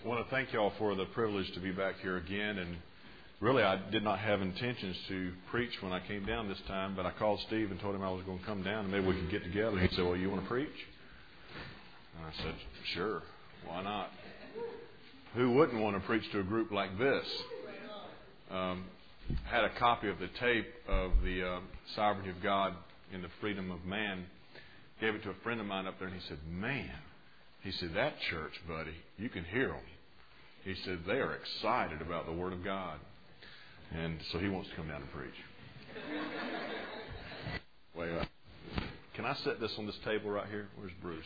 I want to thank y'all for the privilege to be back here again. And really, I did not have intentions to preach when I came down this time, but I called Steve and told him I was going to come down and maybe we could get together. He said, "Well, you want to preach?" And I said, "Sure, why not?" Who wouldn't want to preach to a group like this? I had a copy of the tape of the Sovereignty of God in the Freedom of Man. Gave it to a friend of mine up there, and he said, "Man," he said, "that church, buddy, you can hear them." He said, "They are excited about the Word of God." And so he wants to come down and preach. Wait, can I set this on this table right here? Where's Bruce?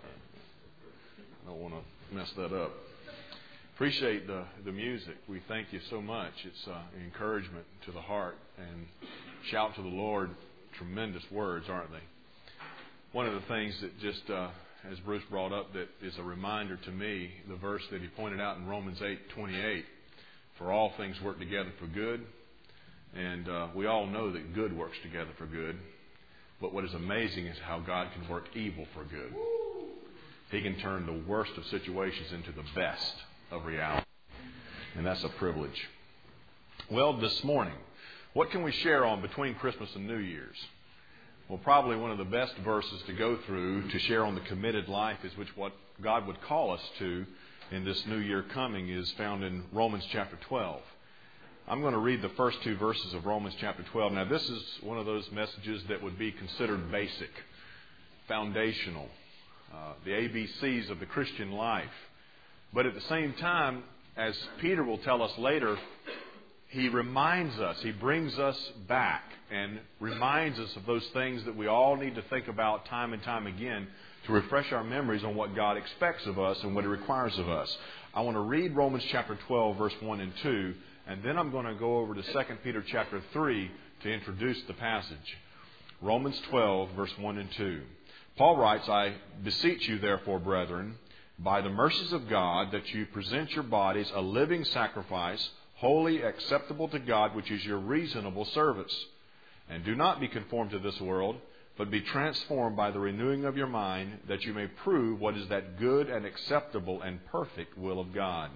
I don't want to mess that up. Appreciate the music. We thank you so much. It's an encouragement to the heart. And shout to the Lord. Tremendous words, aren't they? One of the things that just, as Bruce brought up, that is a reminder to me, the verse that he pointed out in Romans 8:28, for all things work together for good. And we all know that good works together for good. But what is amazing is how God can work evil for good. He can turn the worst of situations into the best of reality. And that's a privilege. Well, this morning, what can we share on between Christmas and New Year's? Well, probably one of the best verses to go through to share on the committed life is what God would call us to in this new year coming is found in Romans chapter 12. I'm going to read the first two verses of Romans chapter 12. Now, this is one of those messages that would be considered basic, foundational, the ABCs of the Christian life. But at the same time, as Peter will tell us later, he reminds us, he brings us back and reminds us of those things that we all need to think about time and time again to refresh our memories on what God expects of us and what He requires of us. I want to read Romans chapter 12, verse 1 and 2, and then I'm going to go over to 2 Peter chapter 3 to introduce the passage. Romans 12, verse 1 and 2. Paul writes, "I beseech you, therefore, brethren, by the mercies of God, that you present your bodies a living sacrifice, holy, acceptable to God, which is your reasonable service. And do not be conformed to this world, but be transformed by the renewing of your mind, that you may prove what is that good and acceptable and perfect will of God."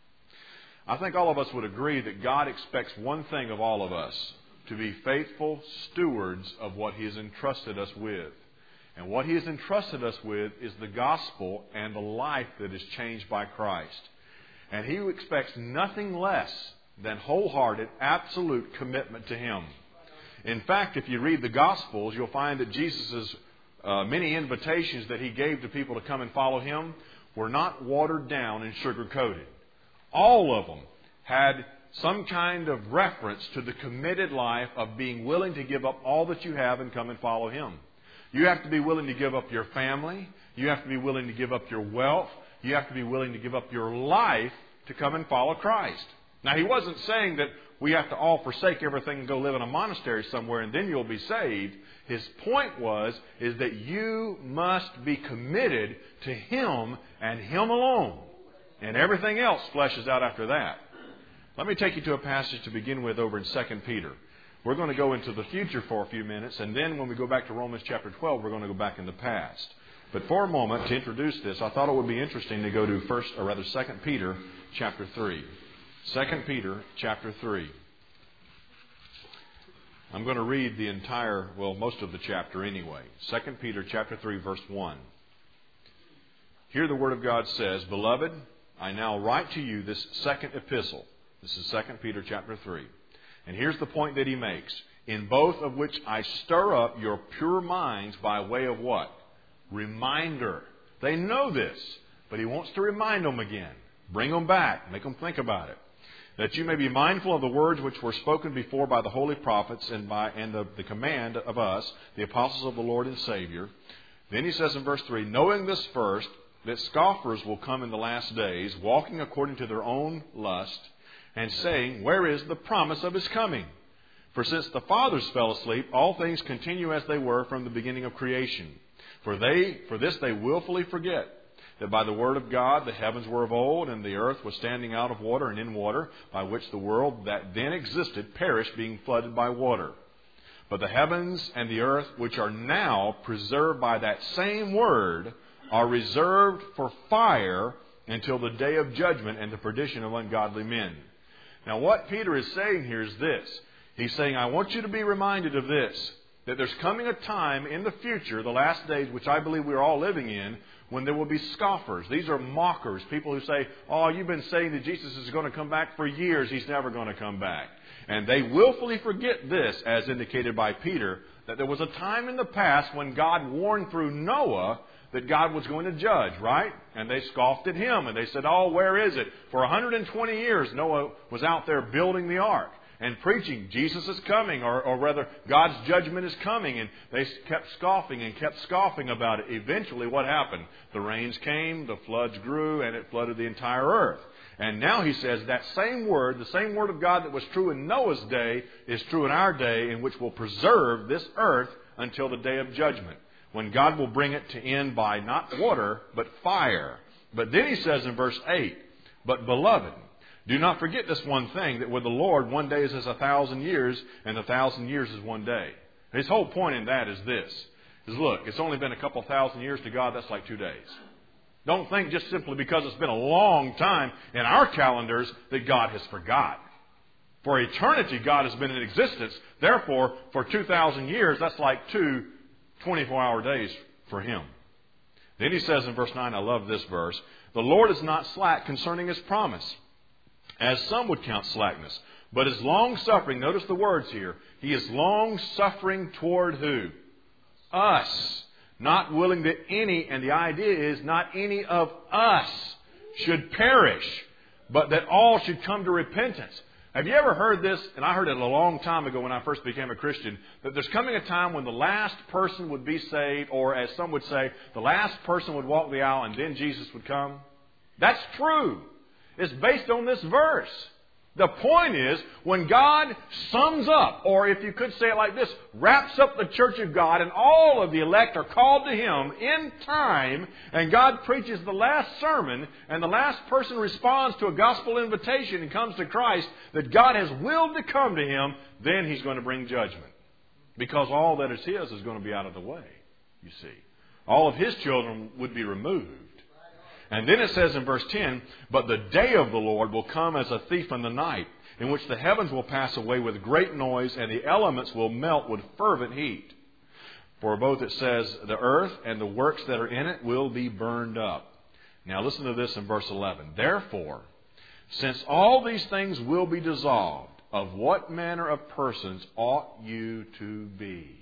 I think all of us would agree that God expects one thing of all of us, to be faithful stewards of what He has entrusted us with. And what He has entrusted us with is the gospel and the life that is changed by Christ. And He expects nothing less than wholehearted, absolute commitment to Him. In fact, if you read the Gospels, you'll find that Jesus' many invitations that He gave to people to come and follow Him were not watered down and sugar-coated. All of them had some kind of reference to the committed life of being willing to give up all that you have and come and follow Him. You have to be willing to give up your family. You have to be willing to give up your wealth. You have to be willing to give up your life to come and follow Christ. Now, He wasn't saying that we have to all forsake everything and go live in a monastery somewhere and then you'll be saved. His point is that you must be committed to Him and Him alone. And everything else fleshes out after that. Let me take you to a passage to begin with over in 2 Peter. We're going to go into the future for a few minutes, and then when we go back to Romans chapter 12, we're going to go back in the past. But for a moment, to introduce this, I thought it would be interesting to go to 2 Peter chapter 3. 2 Peter chapter 3. I'm going to read the entire, most of the chapter anyway. 2 Peter chapter 3, verse 1. Here the Word of God says, "Beloved, I now write to you this second epistle." This is 2 Peter chapter 3. And here's the point that he makes. "In both of which I stir up your pure minds by way of" what? Reminder. They know this, but he wants to remind them again. Bring them back. Make them think about it. "That you may be mindful of the words which were spoken before by the holy prophets and the command of us, the apostles of the Lord and Savior." Then he says in verse 3, "Knowing this first, that scoffers will come in the last days, walking according to their own lust, and saying, where is the promise of His coming? For since the fathers fell asleep, all things continue as they were from the beginning of creation. For this they willfully forget, that by the word of God the heavens were of old, and the earth was standing out of water and in water, by which the world that then existed perished, being flooded by water. But the heavens and the earth, which are now preserved by that same word, are reserved for fire until the day of judgment and the perdition of ungodly men. Now what Peter is saying here is this. He's saying, I want you to be reminded of this, that there's coming a time in the future, the last days, which I believe we're all living in, when there will be scoffers. These are mockers, people who say, oh, you've been saying that Jesus is going to come back for years. He's never going to come back. And they willfully forget this, as indicated by Peter, that there was a time in the past when God warned through Noah that God was going to judge, right? And they scoffed at him and they said, oh, where is it? For 120 years, Noah was out there building the ark and preaching, Jesus is coming, or rather, God's judgment is coming. And they kept scoffing about it. Eventually, what happened? The rains came, the floods grew, and it flooded the entire earth. And now he says that same word, the same word of God that was true in Noah's day, is true in our day, in which will preserve this earth until the day of judgment, when God will bring it to end by not water, but fire. But then he says in verse 8, but beloved, do not forget this one thing, that with the Lord 1 day is as 1,000 years, and 1,000 years is 1 day. His whole point in that is this, is look, it's only been a couple thousand years to God, that's like 2 days. Don't think just simply because it's been a long time in our calendars that God has forgotten. For eternity, God has been in existence. Therefore, for 2,000 years, that's like 2 24-hour days for Him. Then he says in verse 9, I love this verse, the Lord is not slack concerning His promise, as some would count slackness, but is long-suffering. Notice the words here. He is long-suffering toward who? Us. Not willing that any, and the idea is not any of us should perish, but that all should come to repentance. Have you ever heard this? And I heard it a long time ago when I first became a Christian, that there's coming a time when the last person would be saved, or as some would say, the last person would walk the aisle and then Jesus would come. That's true. It's based on this verse. The point is, when God sums up, or if you could say it like this, wraps up the church of God and all of the elect are called to Him in time, and God preaches the last sermon, and the last person responds to a gospel invitation and comes to Christ, that God has willed to come to him, then He's going to bring judgment. Because all that is His is going to be out of the way, you see. All of His children would be removed. And then it says in verse 10, but the day of the Lord will come as a thief in the night, in which the heavens will pass away with great noise, and the elements will melt with fervent heat. For both it says, the earth and the works that are in it will be burned up. Now listen to this in verse 11. Therefore, since all these things will be dissolved, of what manner of persons ought you to be?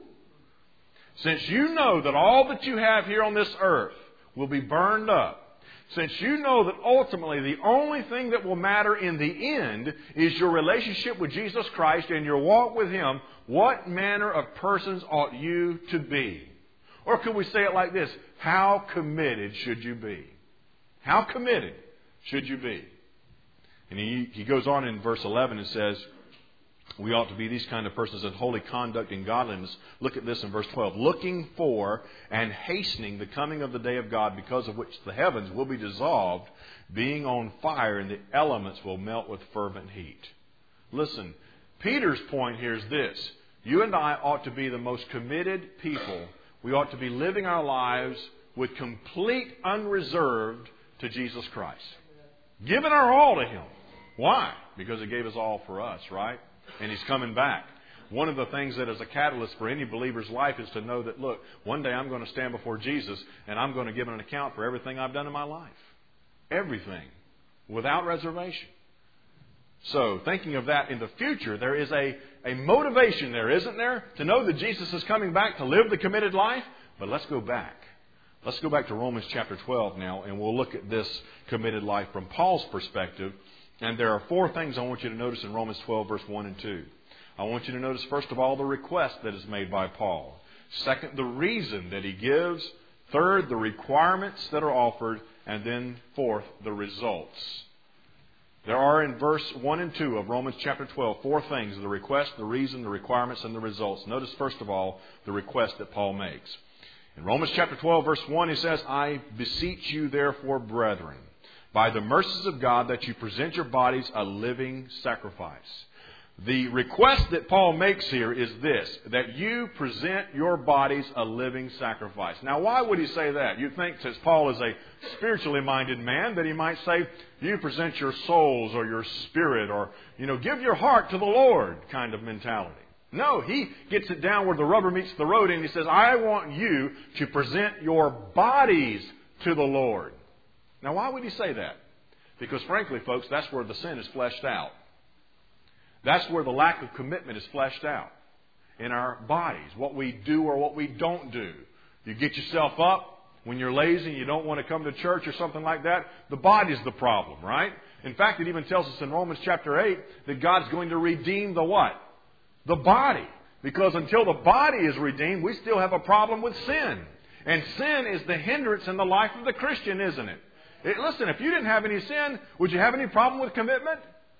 Since you know that all that you have here on this earth will be burned up, since you know that ultimately the only thing that will matter in the end is your relationship with Jesus Christ and your walk with Him, what manner of persons ought you to be? Or could we say it like this? How committed should you be? How committed should you be? And he goes on in verse 11 and says, we ought to be these kind of persons in holy conduct and godliness. Look at this in verse 12. Looking for and hastening the coming of the day of God, because of which the heavens will be dissolved, being on fire, and the elements will melt with fervent heat. Listen, Peter's point here is this. You and I ought to be the most committed people. We ought to be living our lives with complete unreserved to Jesus Christ. Giving our all to Him. Why? Because He gave His all for us, right? And He's coming back. One of the things that is a catalyst for any believer's life is to know that, look, one day I'm going to stand before Jesus and I'm going to give an account for everything I've done in my life. Everything. Without reservation. So, thinking of that in the future, there is a motivation there, isn't there? To know that Jesus is coming back to live the committed life. But let's go back. Let's go back to Romans chapter 12 now, and we'll look at this committed life from Paul's perspective. And there are 4 things I want you to notice in Romans 12, verse 1 and 2. I want you to notice, first of all, the request that is made by Paul. Second, the reason that he gives. Third, the requirements that are offered. And then fourth, the results. There are in verse 1 and 2 of Romans chapter 12, 4 things: the request, the reason, the requirements, and the results. Notice, first of all, the request that Paul makes. In Romans chapter 12, verse 1, he says, I beseech you, therefore, brethren, by the mercies of God, that you present your bodies a living sacrifice. The request that Paul makes here is this, that you present your bodies a living sacrifice. Now, why would he say that? You'd think, since Paul is a spiritually minded man, that he might say, you present your souls or your spirit or, give your heart to the Lord kind of mentality. No, he gets it down where the rubber meets the road and he says, I want you to present your bodies to the Lord. Now, why would he say that? Because frankly, folks, that's where the sin is fleshed out. That's where the lack of commitment is fleshed out in our bodies, what we do or what we don't do. You get yourself up when you're lazy and you don't want to come to church or something like that. The body's the problem, right? In fact, it even tells us in Romans chapter 8 that God's going to redeem the what? The body. Because until the body is redeemed, we still have a problem with sin. And sin is the hindrance in the life of the Christian, isn't it? Listen, if you didn't have any sin, would you have any problem with commitment?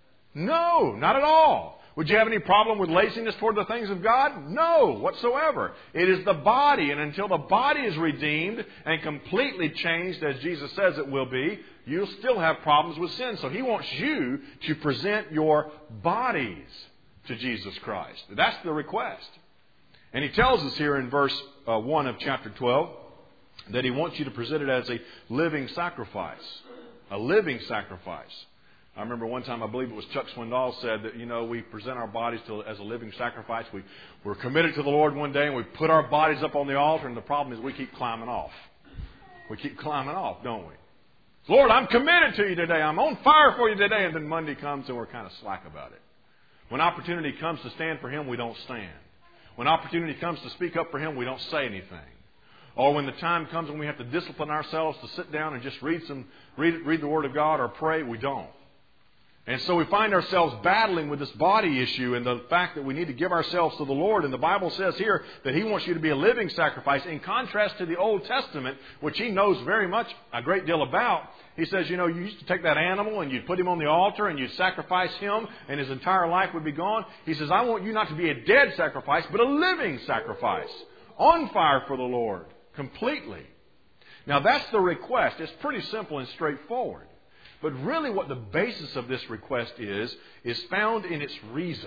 No, not at all. Would you have any problem with laziness toward the things of God? No, whatsoever. It is the body, and until the body is redeemed and completely changed, as Jesus says it will be, you'll still have problems with sin. So He wants you to present your bodies to Jesus Christ. That's the request. And He tells us here in verse 1 of chapter 12 that He wants you to present it as a living sacrifice. A living sacrifice. I remember one time, I believe it was Chuck Swindoll said that, we present our bodies as a living sacrifice. We're committed to the Lord one day and we put our bodies up on the altar, and the problem is we keep climbing off. We keep climbing off, don't we? Lord, I'm committed to you today. I'm on fire for you today. And then Monday comes and we're kind of slack about it. When opportunity comes to stand for Him, we don't stand. When opportunity comes to speak up for Him, we don't say anything. Or when the time comes when we have to discipline ourselves to sit down and just read the Word of God or pray, we don't. And so we find ourselves battling with this body issue and the fact that we need to give ourselves to the Lord. And the Bible says here that He wants you to be a living sacrifice, in contrast to the Old Testament, which He knows very much, a great deal about. He says, you used to take that animal and you'd put him on the altar and you'd sacrifice him and his entire life would be gone. He says, I want you not to be a dead sacrifice, but a living sacrifice, on fire for the Lord, completely. Now that's the request. It's pretty simple and straightforward. But really what the basis of this request is found in its reason.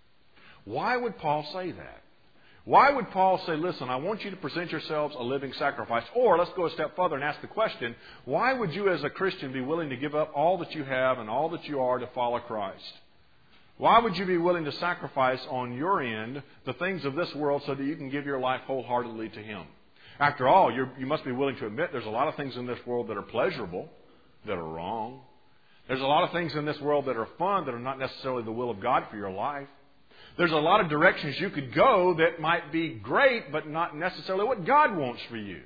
Why would Paul say that? Why would Paul say, listen, I want you to present yourselves a living sacrifice? Or let's go a step further and ask the question, why would you as a Christian be willing to give up all that you have and all that you are to follow Christ? Why would you be willing to sacrifice on your end the things of this world so that you can give your life wholeheartedly to Him? After all, you must be willing to admit there's a lot of things in this world that are pleasurable, that are wrong. There's a lot of things in this world that are fun that are not necessarily the will of God for your life. There's a lot of directions you could go that might be great, but not necessarily what God wants for you.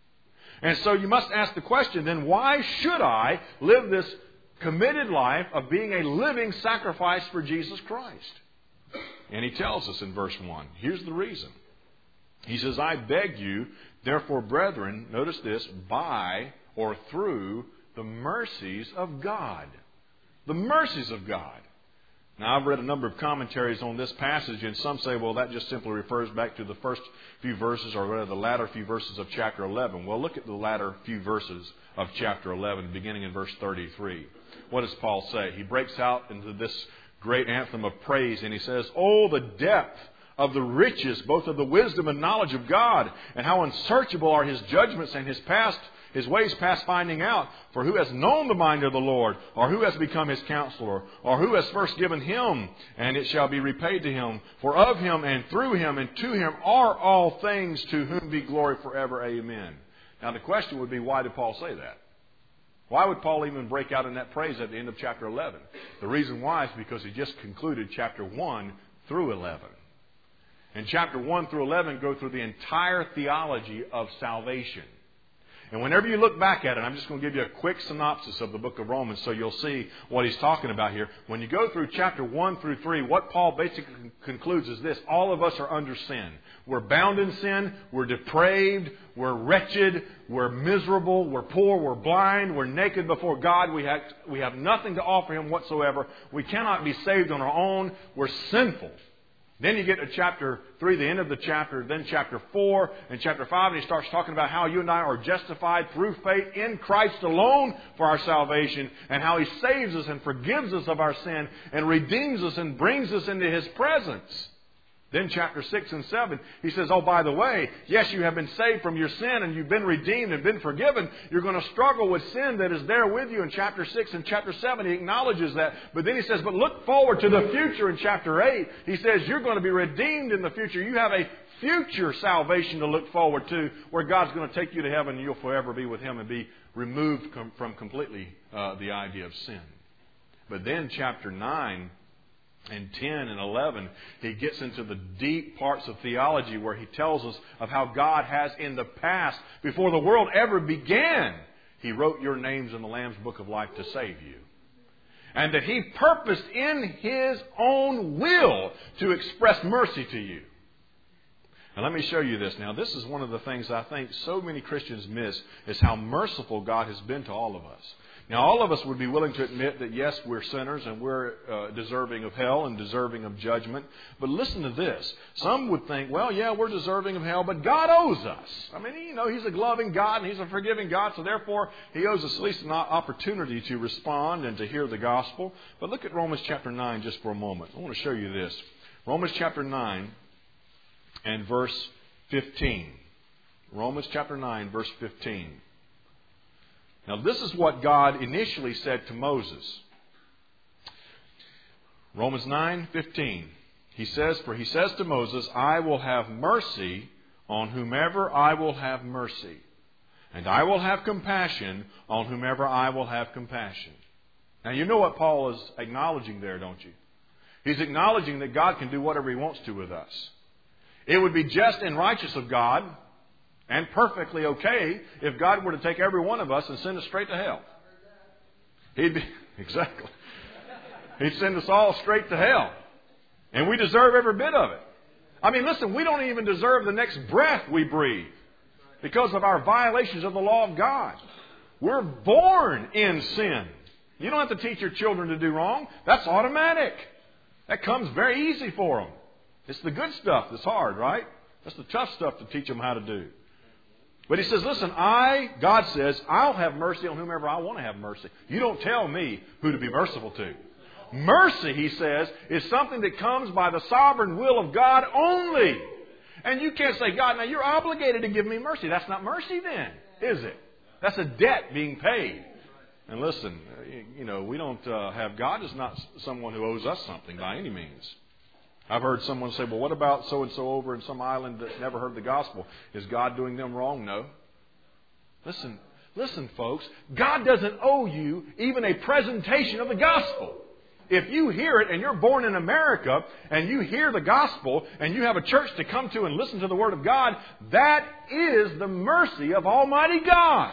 And so you must ask the question, then why should I live this committed life of being a living sacrifice for Jesus Christ? And He tells us in verse 1. Here's the reason. He says, I beg you, therefore, brethren, notice this, by or through the mercies of God. The mercies of God. Now, I've read a number of commentaries on this passage, and some say, well, that just simply refers back to the first few verses, or rather the latter few verses of chapter 11. Well, look at the latter few verses of chapter 11, beginning in verse 33. What does Paul say? He breaks out into this great anthem of praise, and he says, oh, the depth of the riches, both of the wisdom and knowledge of God, and how unsearchable are His judgments and His ways past finding out. For who has known the mind of the Lord? Or who has become His counselor? Or who has first given Him, and it shall be repaid to Him? For of Him, and through Him, and to Him are all things, to whom be glory forever. Amen. Now the question would be, why did Paul say that? Why would Paul even break out in that praise at the end of chapter 11? The reason why is because he just concluded chapter 1 through 11. And chapter 1 through 11 go through the entire theology of salvation. And whenever you look back at it, I'm just going to give you a quick synopsis of the book of Romans so you'll see what he's talking about here. When you go through chapter 1 through 3, what Paul basically concludes is this. All of us are under sin. We're bound in sin. We're depraved. We're wretched. We're miserable. We're poor. We're blind. We're naked before God. We have nothing to offer Him whatsoever. We cannot be saved on our own. We're sinful. Then you get to chapter 3, the end of the chapter, then chapter 4 and chapter 5, and he starts talking about how you and I are justified through faith in Christ alone for our salvation, and how He saves us and forgives us of our sin and redeems us and brings us into His presence. Then chapter 6 and 7, he says, oh, by the way, yes, you have been saved from your sin and you've been redeemed and been forgiven. You're going to struggle with sin that is there with you in chapter 6 and chapter 7. He acknowledges that. But then he says, but look forward to the future in chapter 8. He says, you're going to be redeemed in the future. You have a future salvation to look forward to where God's going to take you to heaven and you'll forever be with Him and be removed from completely the idea of sin. But then chapter 9 and 10 and 11, he gets into the deep parts of theology where he tells us of how God has in the past, before the world ever began, He wrote your names in the Lamb's Book of Life to save you. And that He purposed in His own will to express mercy to you. And let me show you this. Now, this is one of the things I think so many Christians miss, is how merciful God has been to all of us. Now, all of us would be willing to admit that, yes, we're sinners and we're deserving of hell and deserving of judgment. But listen to this. Some would think, well, yeah, we're deserving of hell, but God owes us. I mean, you know, He's a loving God and He's a forgiving God, so therefore He owes us at least an opportunity to respond and to hear the gospel. But look at Romans chapter 9 just for a moment. I want to show you this. Romans chapter 9 and verse 15. Romans chapter 9, verse 15. Now, this is what God initially said to Moses. Romans 9:15. He says, for He says to Moses, I will have mercy on whomever I will have mercy, and I will have compassion on whomever I will have compassion. Now, you know what Paul is acknowledging there, don't you? He's acknowledging that God can do whatever He wants to with us. It would be just and righteous of God, and perfectly okay, if God were to take every one of us and send us straight to hell. Exactly. He'd send us all straight to hell. And we deserve every bit of it. I mean, listen, we don't even deserve the next breath we breathe because of our violations of the law of God. We're born in sin. You don't have to teach your children to do wrong. That's automatic. That comes very easy for them. It's the good stuff that's hard, right? That's the tough stuff to teach them how to do. But he says, listen, God says, I'll have mercy on whomever I want to have mercy. You don't tell me who to be merciful to. Mercy, he says, is something that comes by the sovereign will of God only. And you can't say, God, now you're obligated to give me mercy. That's not mercy then, is it? That's a debt being paid. And listen, you know, we don't have, God is not someone who owes us something by any means. I've heard someone say, well, what about so-and-so over in some island that's never heard the gospel? Is God doing them wrong? No. Listen, folks. God doesn't owe you even a presentation of the gospel. If you hear it and you're born in America and you hear the gospel and you have a church to come to and listen to the Word of God, that is the mercy of Almighty God.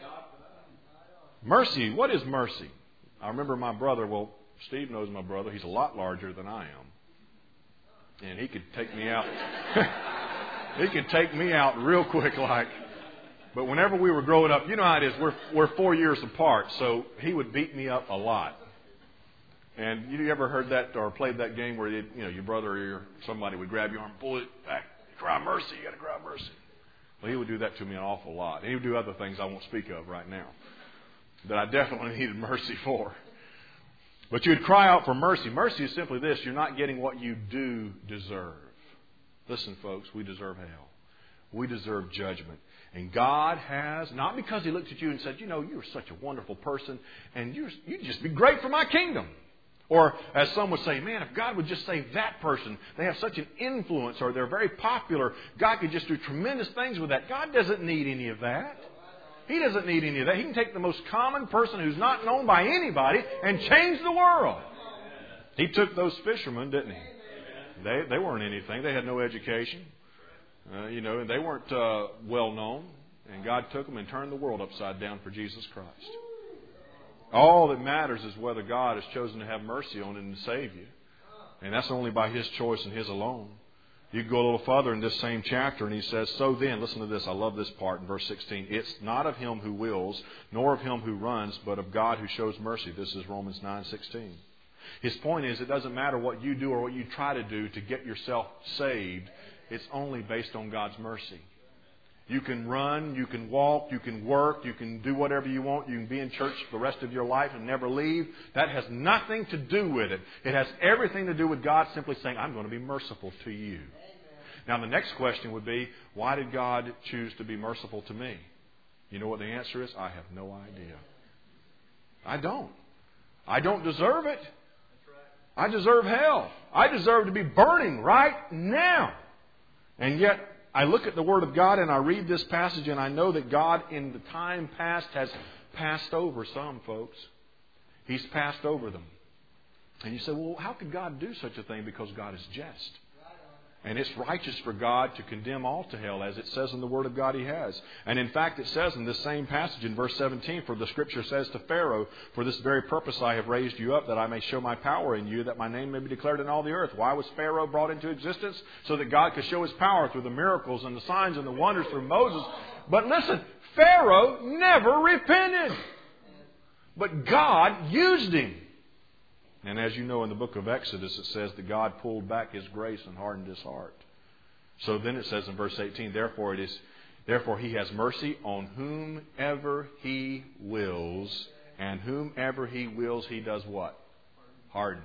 Mercy. What is mercy? I remember my brother, well, Steve knows my brother. He's a lot larger than I am. And he could take me out. He could take me out real quick like. But whenever we were growing up, you know how it is. We're 4 years apart, so he would beat me up a lot. And you ever heard that or played that game where your brother or somebody would grab your arm, pull it back, cry mercy, you got to cry mercy. Well, he would do that to me an awful lot. And he would do other things I won't speak of right now that I definitely needed mercy for. But you would cry out for mercy. Mercy is simply this: you're not getting what you do deserve. Listen, folks, we deserve hell. We deserve judgment. And God has, not because He looked at you and said, you're such a wonderful person, and you'd just be great for my kingdom. Or as some would say, man, if God would just save that person, they have such an influence, or they're very popular, God could just do tremendous things with that. God doesn't need any of that. He doesn't need any of that. He can take the most common person who's not known by anybody and change the world. He took those fishermen, didn't He? They weren't anything. They had no education. And they weren't well known. And God took them and turned the world upside down for Jesus Christ. All that matters is whether God has chosen to have mercy on and to save you. And that's only by His choice and His alone. You go a little further in this same chapter and he says, so then, listen to this, I love this part in verse 16. It's not of him who wills, nor of him who runs, but of God who shows mercy. This is Romans 9:16. His point is, it doesn't matter what you do or what you try to do to get yourself saved. It's only based on God's mercy. You can run, you can walk, you can work, you can do whatever you want. You can be in church the rest of your life and never leave. That has nothing to do with it. It has everything to do with God simply saying, I'm going to be merciful to you. Now the next question would be, why did God choose to be merciful to me? You know what the answer is? I have no idea. I don't. I don't deserve it. I deserve hell. I deserve to be burning right now. And yet, I look at the Word of God and I read this passage and I know that God in the time past has passed over some folks. He's passed over them. And you say, well, how could God do such a thing? Because God is just. And it's righteous for God to condemn all to hell, as it says in the Word of God He has. And in fact, it says in this same passage in verse 17, for the Scripture says to Pharaoh, for this very purpose I have raised you up, that I may show my power in you, that my name may be declared in all the earth. Why was Pharaoh brought into existence? So that God could show His power through the miracles and the signs and the wonders through Moses. But listen, Pharaoh never repented. But God used him. And as you know, in the book of Exodus, it says that God pulled back His grace and hardened His heart. So then it says in verse 18, therefore He has mercy on whomever He wills, and whomever He wills, He does what? Hardens.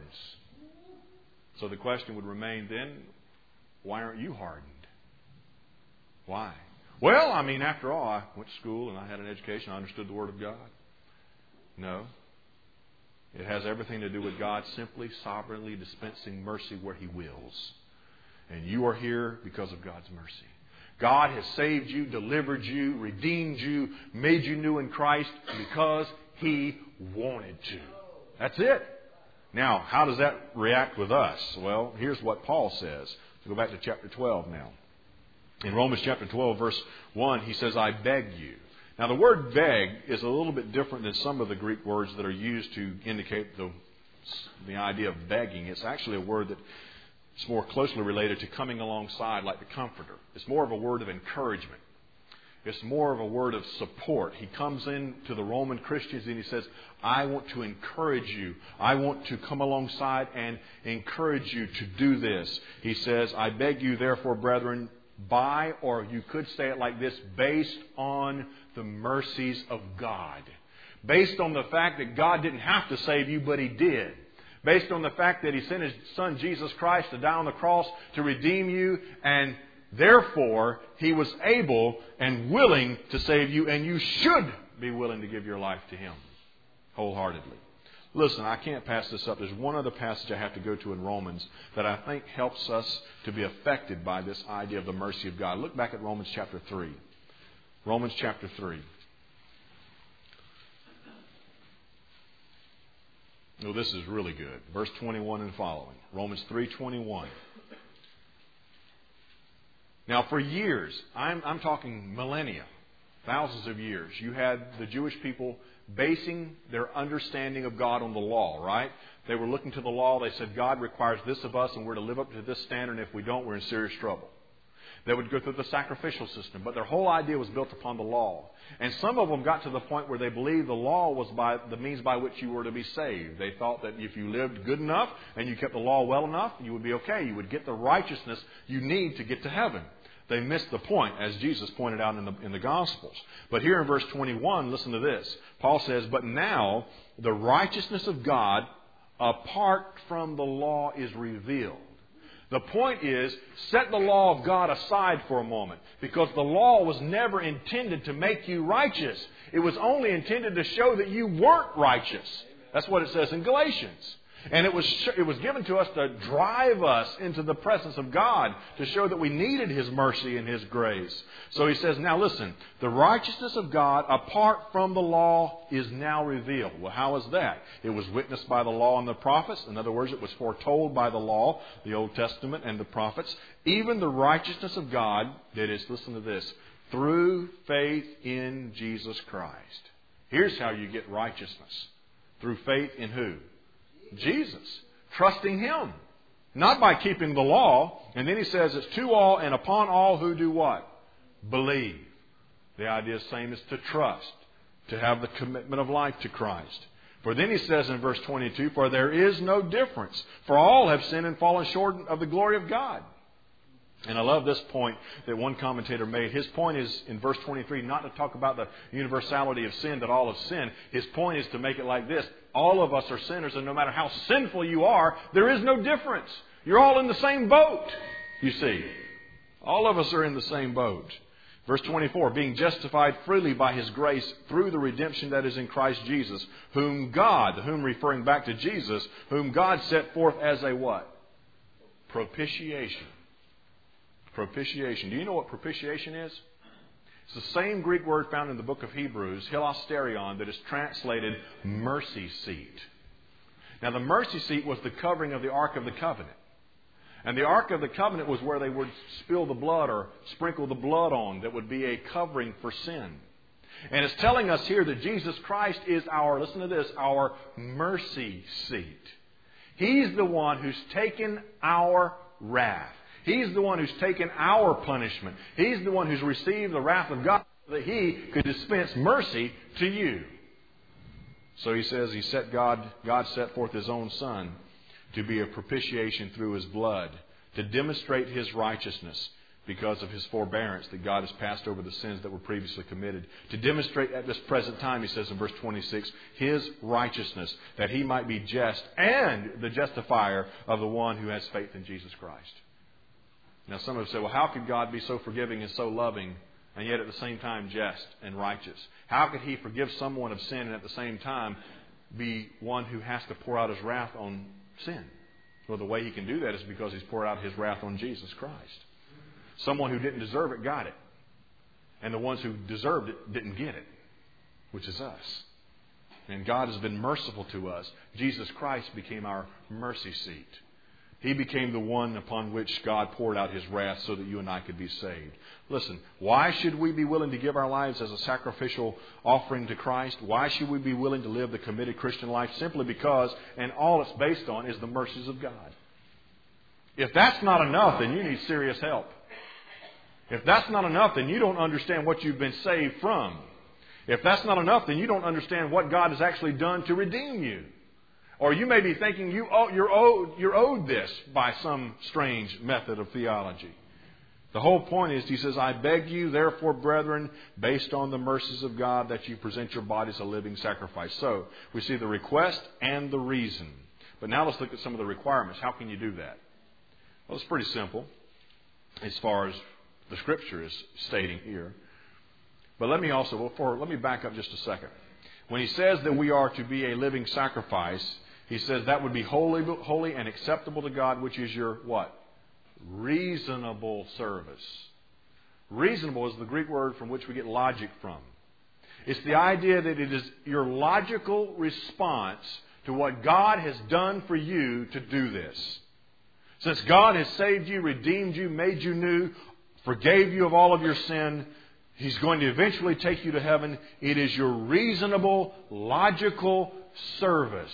So the question would remain then, why aren't you hardened? Why? Well, I mean, after all, I went to school and I had an education. I understood the Word of God. No. It has everything to do with God simply sovereignly dispensing mercy where He wills. And you are here because of God's mercy. God has saved you, delivered you, redeemed you, made you new in Christ because He wanted to. That's it. Now, how does that react with us? Well, here's what Paul says. Go back to chapter 12 now. In Romans chapter 12, verse 1, he says, I beg you. Now, the word beg is a little bit different than some of the Greek words that are used to indicate the idea of begging. It's actually a word that's more closely related to coming alongside, like the comforter. It's more of a word of encouragement. It's more of a word of support. He comes in to the Roman Christians and he says, I want to encourage you. I want to come alongside and encourage you to do this. He says, I beg you, therefore, brethren, by, or you could say it like this, based on the mercies of God. Based on the fact that God didn't have to save you, but He did. Based on the fact that He sent His Son, Jesus Christ, to die on the cross to redeem you, and therefore He was able and willing to save you, and you should be willing to give your life to Him wholeheartedly. Listen, I can't pass this up. There's one other passage I have to go to in Romans that I think helps us to be affected by this idea of the mercy of God. Look back at Romans chapter 3. Romans chapter 3. Oh, this is really good. Verse 21 and following. Romans 3:21. Now, for years, I'm talking millennia, thousands of years, you had the Jewish people basing their understanding of God on the law, right? They were looking to the law. They said, God requires this of us, and we're to live up to this standard. And if we don't, we're in serious trouble. They would go through the sacrificial system, but their whole idea was built upon the law. And some of them got to the point where they believed the law was the means by which you were to be saved. They thought that if you lived good enough and you kept the law well enough, you would be okay. You would get the righteousness you need to get to heaven. They missed the point, as Jesus pointed out in the Gospels. But here in verse 21, listen to this. Paul says, but now the righteousness of God apart from the law is revealed. The point is, set the law of God aside for a moment, because the law was never intended to make you righteous. It was only intended to show that you weren't righteous. That's what it says in Galatians. And it was given to us to drive us into the presence of God, to show that we needed His mercy and His grace. So he says, now listen, the righteousness of God apart from the law is now revealed. Well, how is that? It was witnessed by the law and the prophets. In other words, it was foretold by the law, the Old Testament and the prophets. Even the righteousness of God, that is, listen to this, through faith in Jesus Christ. Here's how you get righteousness. Through faith in who? Jesus. Trusting Him. Not by keeping the law. And then he says it's to all and upon all who do what? Believe. The idea is the same as to trust. To have the commitment of life to Christ. For then he says in verse 22, for there is no difference. For all have sinned and fallen short of the glory of God. And I love this point that one commentator made. His point is, in verse 23, not to talk about the universality of sin, that all have sinned. His point is to make it like this. All of us are sinners, and no matter how sinful you are, there is no difference. You're all in the same boat, you see. All of us are in the same boat. Verse 24, being justified freely by His grace through the redemption that is in Christ Jesus, whom God, whom referring back to Jesus, whom God set forth as a what? Propitiation. Propitiation. Do you know what propitiation is? It's the same Greek word found in the book of Hebrews, hilasterion, that is translated mercy seat. Now the mercy seat was the covering of the Ark of the Covenant. And the Ark of the Covenant was where they would spill the blood or sprinkle the blood on that would be a covering for sin. And it's telling us here that Jesus Christ is our, listen to this, our mercy seat. He's the one who's taken our wrath. He's the one who's taken our punishment. He's the one who's received the wrath of God so that He could dispense mercy to you. So He says God set forth His own Son to be a propitiation through His blood, to demonstrate His righteousness because of His forbearance that God has passed over the sins that were previously committed. To demonstrate at this present time, He says in verse 26, His righteousness, that He might be just and the justifier of the one who has faith in Jesus Christ. Now some have said, well, how could God be so forgiving and so loving and yet at the same time just and righteous? How could He forgive someone of sin and at the same time be one who has to pour out His wrath on sin? Well, the way He can do that is because He's poured out His wrath on Jesus Christ. Someone who didn't deserve it got it. And the ones who deserved it didn't get it, which is us. And God has been merciful to us. Jesus Christ became our mercy seat. He became the one upon which God poured out His wrath so that you and I could be saved. Listen, why should we be willing to give our lives as a sacrificial offering to Christ? Why should we be willing to live the committed Christian life? Simply because, and all it's based on, is the mercies of God. If that's not enough, then you need serious help. If that's not enough, then you don't understand what you've been saved from. If that's not enough, then you don't understand what God has actually done to redeem you. Or you may be thinking you're owed this by some strange method of theology. The whole point is, He says, I beg you, therefore, brethren, based on the mercies of God, that you present your bodies a living sacrifice. So, we see the request and the reason. But now let's look at some of the requirements. How can you do that? Well, it's pretty simple as far as the Scripture is stating here. But let me back up just a second. When He says that we are to be a living sacrifice, He says that would be holy and acceptable to God, which is your what? Reasonable service. Reasonable is the Greek word from which we get logic from. It's the idea that it is your logical response to what God has done for you to do this. Since God has saved you, redeemed you, made you new, forgave you of all of your sin, He's going to eventually take you to heaven. It is your reasonable, logical service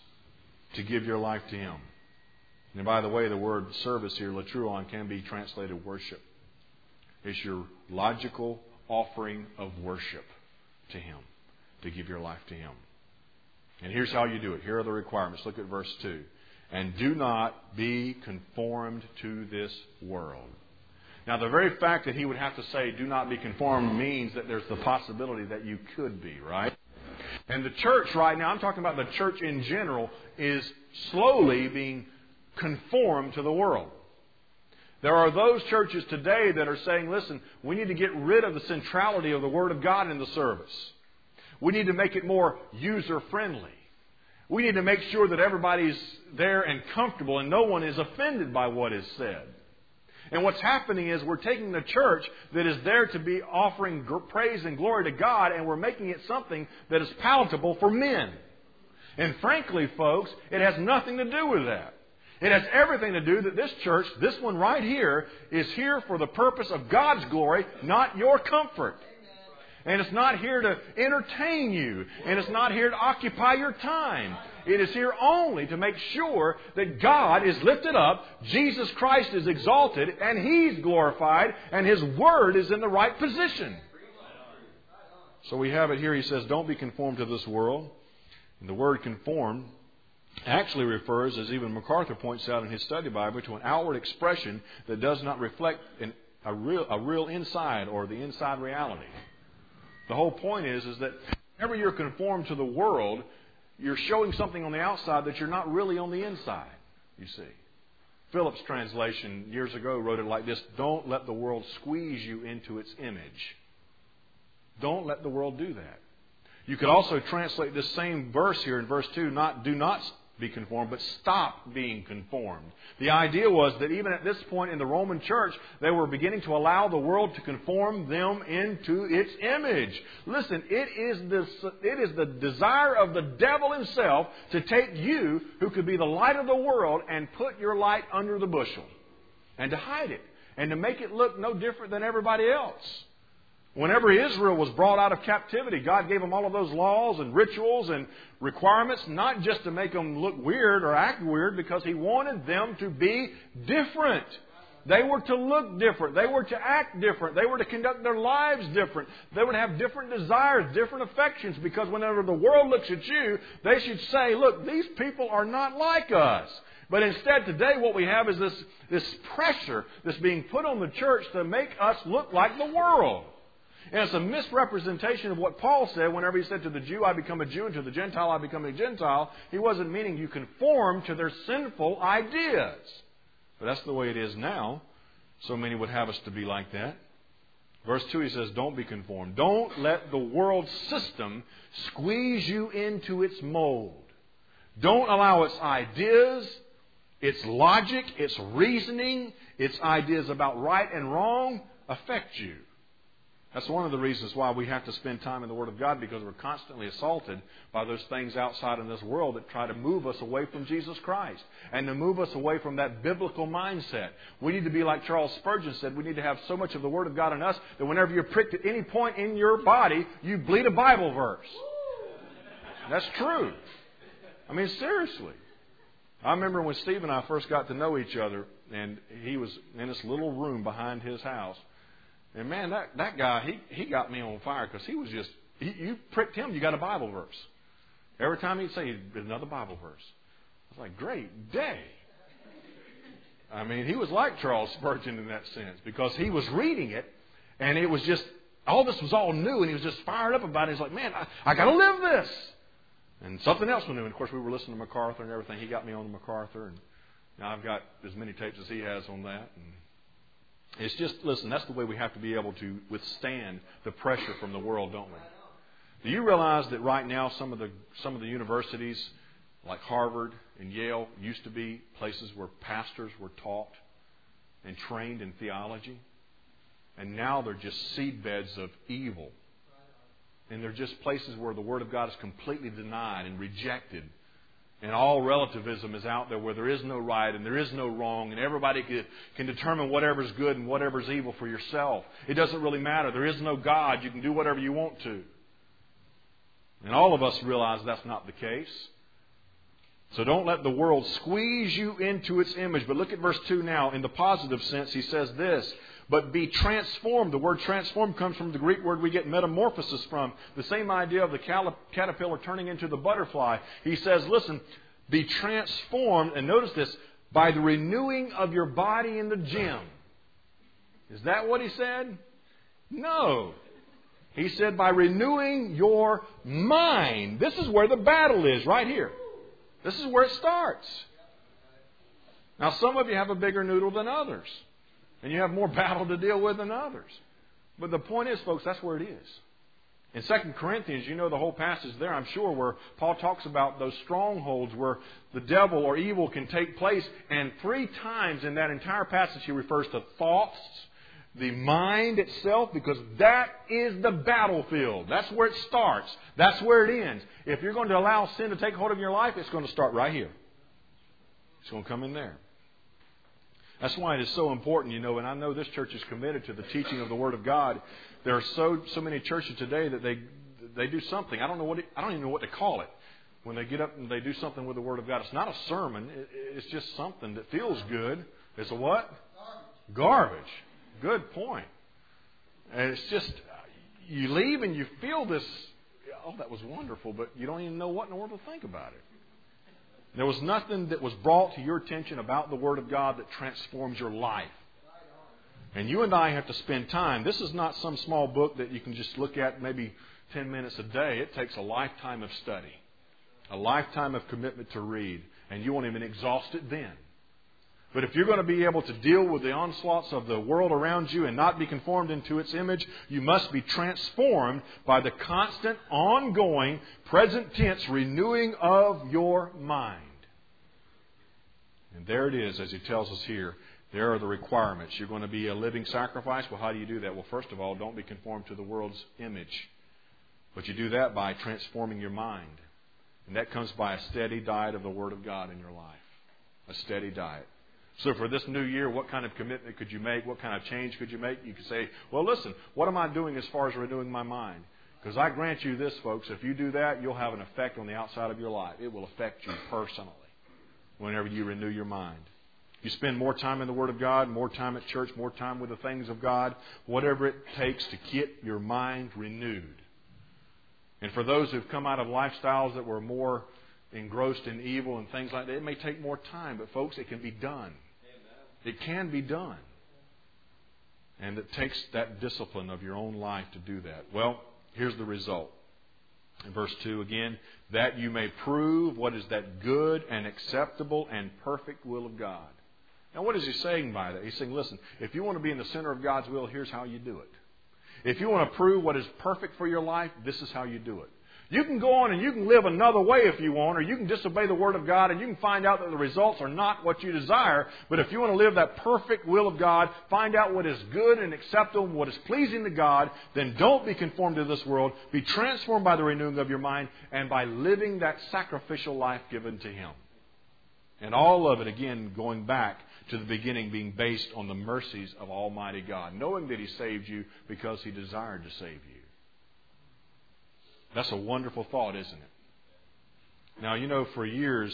to give your life to Him. And by the way, the word service here, latruon, can be translated worship. It's your logical offering of worship to Him, to give your life to Him. And here's how you do it. Here are the requirements. Look at verse 2. And do not be conformed to this world. Now, the very fact that He would have to say, do not be conformed, means that there's the possibility that you could be, right? And the church right now, I'm talking about the church in general, is slowly being conformed to the world. There are those churches today that are saying, listen, we need to get rid of the centrality of the Word of God in the service. We need to make it more user-friendly. We need to make sure that everybody's there and comfortable and no one is offended by what is said. And what's happening is we're taking the church that is there to be offering praise and glory to God, and we're making it something that is palatable for men. And frankly, folks, it has nothing to do with that. It has everything to do that this church, this one right here, is here for the purpose of God's glory, not your comfort. And it's not here to entertain you. And it's not here to occupy your time. It is here only to make sure that God is lifted up, Jesus Christ is exalted, and He's glorified, and His Word is in the right position. So we have it here. He says, don't be conformed to this world. And the word conform actually refers, as even MacArthur points out in his study Bible, to an outward expression that does not reflect a real inside or the inside reality. The whole point is that whenever you're conformed to the world, you're showing something on the outside that you're not really on the inside, you see. Phillips' translation years ago wrote it like this: don't let the world squeeze you into its image. Don't let the world do that. You could also translate this same verse here in verse 2, do not be conformed, but stop being conformed. The idea was that even at this point in the Roman church, they were beginning to allow the world to conform them into its image. Listen, it is the desire of the devil himself to take you, who could be the light of the world, and put your light under the bushel, and to hide it, and to make it look no different than everybody else. Whenever Israel was brought out of captivity, God gave them all of those laws and rituals and requirements, not just to make them look weird or act weird, because He wanted them to be different. They were to look different. They were to act different. They were to conduct their lives different. They would have different desires, different affections, because whenever the world looks at you, they should say, look, these people are not like us. But instead, today, what we have is this pressure that's being put on the church to make us look like the world. And it's a misrepresentation of what Paul said whenever he said, to the Jew I become a Jew, and to the Gentile I become a Gentile. He wasn't meaning you conform to their sinful ideas. But that's the way it is now. So many would have us to be like that. Verse 2, he says, don't be conformed. Don't let the world system squeeze you into its mold. Don't allow its ideas, its logic, its reasoning, its ideas about right and wrong affect you. That's one of the reasons why we have to spend time in the Word of God, because we're constantly assaulted by those things outside in this world that try to move us away from Jesus Christ and to move us away from that biblical mindset. We need to be like Charles Spurgeon said, we need to have so much of the Word of God in us that whenever you're pricked at any point in your body, you bleed a Bible verse. That's true. I mean, seriously. I remember when Steve and I first got to know each other, and he was in this little room behind his house. And man, that guy, he got me on fire, because he was just, you pricked him, you got a Bible verse. Every time he'd say, another Bible verse. I was like, great day. I mean, he was like Charles Spurgeon in that sense, because he was reading it, and it was just, all this was all new, and he was just fired up about it. He's like, man, I got to live this. And something else was new. And of course, we were listening to MacArthur and everything. He got me on to MacArthur, and now I've got as many tapes as he has on that. And it's just, listen, that's the way we have to be able to withstand the pressure from the world, don't we? Do you realize that right now some of the universities like Harvard and Yale used to be places where pastors were taught and trained in theology? And now they're just seedbeds of evil. And they're just places where the Word of God is completely denied and rejected. And all relativism is out there, where there is no right and there is no wrong, and everybody can determine whatever's good and whatever's evil for yourself. It doesn't really matter. There is no God. You can do whatever you want to. And all of us realize that's not the case. So don't let the world squeeze you into its image. But look at verse 2 now. In the positive sense, he says this: but be transformed. The word transformed comes from the Greek word we get metamorphosis from. The same idea of the caterpillar turning into the butterfly. He says, listen, be transformed, and notice this, by the renewing of your body in the gym. Is that what he said? No. He said by renewing your mind. This is where the battle is, right here. This is where it starts. Now, some of you have a bigger noodle than others. And you have more battle to deal with than others. But the point is, folks, that's where it is. In 2 Corinthians, you know the whole passage there, I'm sure, where Paul talks about those strongholds where the devil or evil can take place. And 3 times in that entire passage he refers to thoughts, the mind itself, because that is the battlefield. That's where it starts. That's where it ends. If you're going to allow sin to take hold of your life, it's going to start right here. It's going to come in there. That's why it is so important, and I know this church is committed to the teaching of the Word of God. There are so many churches today that they do something. I don't even know what to call it. When they get up and they do something with the Word of God, it's not a sermon. It's just something that feels good. It's a what? Garbage. Good point. And it's just, you leave and you feel this oh, that was wonderful, but you don't even know what in the world to think about it. There was nothing that was brought to your attention about the Word of God that transforms your life. And you and I have to spend time. This is not some small book that you can just look at maybe 10 minutes a day. It takes a lifetime of study, a lifetime of commitment to read, and you won't even exhaust it then. But if you're going to be able to deal with the onslaughts of the world around you and not be conformed into its image, you must be transformed by the constant, ongoing, present tense renewing of your mind. And there it is, as he tells us here. There are the requirements. You're going to be a living sacrifice. Well, how do you do that? Well, first of all, don't be conformed to the world's image. But you do that by transforming your mind. And that comes by a steady diet of the Word of God in your life. A steady diet. So for this new year, what kind of commitment could you make? What kind of change could you make? You could say, well, listen, what am I doing as far as renewing my mind? Because I grant you this, folks, if you do that, you'll have an effect on the outside of your life. It will affect you personally whenever you renew your mind. You spend more time in the Word of God, more time at church, more time with the things of God, whatever it takes to get your mind renewed. And for those who've come out of lifestyles that were more engrossed in evil and things like that, it may take more time, but folks, it can be done. It can be done. And it takes that discipline of your own life to do that. Well, here's the result. In verse 2 again, that you may prove what is that good and acceptable and perfect will of God. Now, what is he saying by that? He's saying, listen, if you want to be in the center of God's will, here's how you do it. If you want to prove what is perfect for your life, this is how you do it. You can go on and you can live another way if you want, or you can disobey the Word of God and you can find out that the results are not what you desire. But if you want to live that perfect will of God, find out what is good and acceptable, what is pleasing to God, then don't be conformed to this world. Be transformed by the renewing of your mind and by living that sacrificial life given to Him. And all of it, again, going back to the beginning, being based on the mercies of Almighty God, knowing that He saved you because He desired to save you. That's a wonderful thought, isn't it? Now, you know, for years,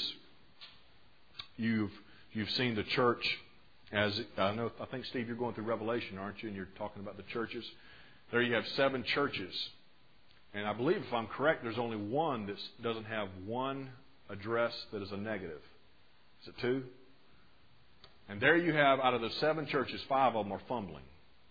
you've seen the church as, I think, Steve, you're going through Revelation, aren't you? And you're talking about the churches. There you have 7 churches. And I believe, if I'm correct, there's only one that doesn't have one address that is a negative. Is it 2? And there you have, out of the 7 churches, 5 of them are fumbling.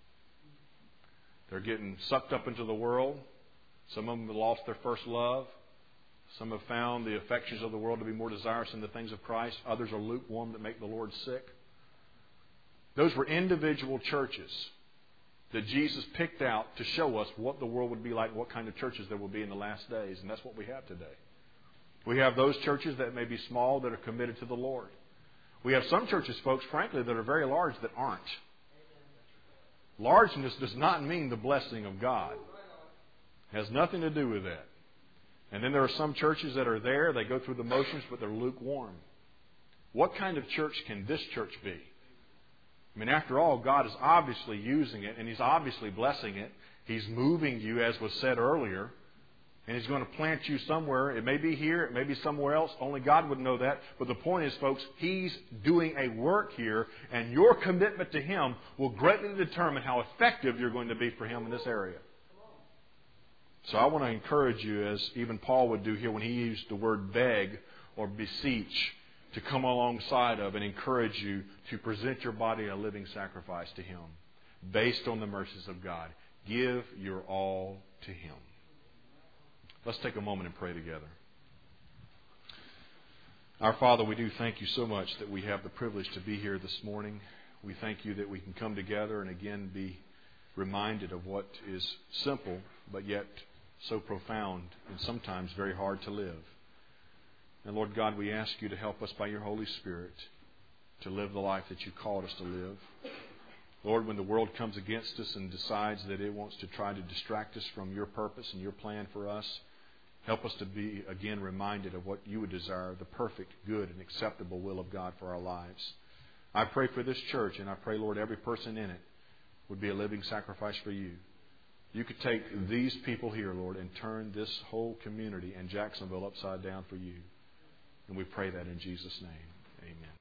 They're getting sucked up into the world. Some of them have lost their first love. Some have found the affections of the world to be more desirous than the things of Christ. Others are lukewarm that make the Lord sick. Those were individual churches that Jesus picked out to show us what the world would be like, what kind of churches there will be in the last days. And that's what we have today. We have those churches that may be small that are committed to the Lord. We have some churches, folks, frankly, that are very large that aren't. Largeness does not mean the blessing of God. It has nothing to do with that. And then there are some churches that are there, they go through the motions, but they're lukewarm. What kind of church can this church be? I mean, after all, God is obviously using it, and He's obviously blessing it. He's moving you, as was said earlier, and He's going to plant you somewhere. It may be here, it may be somewhere else. Only God would know that. But the point is, folks, He's doing a work here, and your commitment to Him will greatly determine how effective you're going to be for Him in this area. So I want to encourage you, as even Paul would do here when he used the word beg or beseech, to come alongside of and encourage you to present your body a living sacrifice to Him based on the mercies of God. Give your all to Him. Let's take a moment and pray together. Our Father, we do thank You so much that we have the privilege to be here this morning. We thank You that we can come together and again be reminded of what is simple but yet so profound and sometimes very hard to live. And Lord God, we ask You to help us by Your Holy Spirit to live the life that You called us to live. Lord, when the world comes against us and decides that it wants to try to distract us from Your purpose and Your plan for us, help us to be again reminded of what You would desire, the perfect, good, and acceptable will of God for our lives. I pray for this church, and I pray, Lord, every person in it would be a living sacrifice for You. You could take these people here, Lord, and turn this whole community and Jacksonville upside down for You. And we pray that in Jesus' name. Amen.